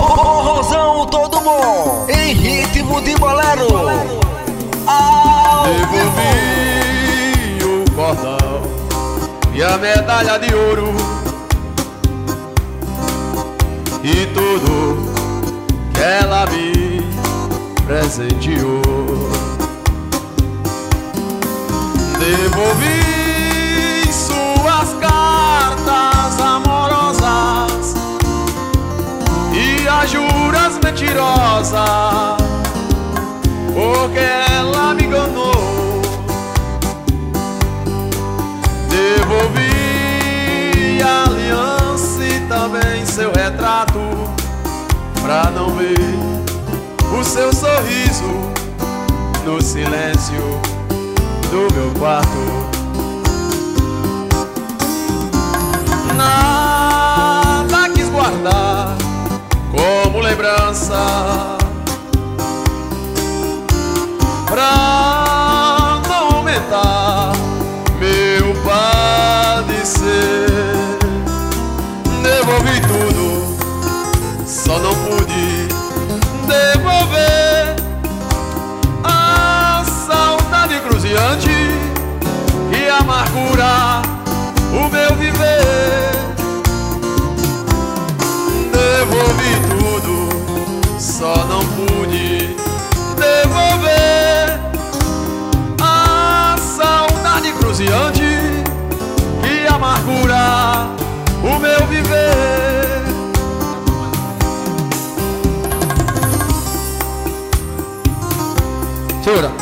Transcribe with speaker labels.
Speaker 1: Forrozão todo bom, em ritmo de bolero.
Speaker 2: Devolvi o cordão e a medalha de ouro e tudo que ela me presenteou. Devolvi suas cartas amorosas e as juras mentirosas, porque ela me enganou. Devolvi a aliança e também seu retrato, pra não ver o seu sorriso no silêncio do meu quarto. Nada quis guardar como lembrança, pra não aumentar meu padecer. Devolvi tudo, só não pude devolver a saudade cruciante e amargura o meu viver. Devolvi tudo, só não pude devolver a saudade cruciante e amargura o meu viver.
Speaker 1: Segura.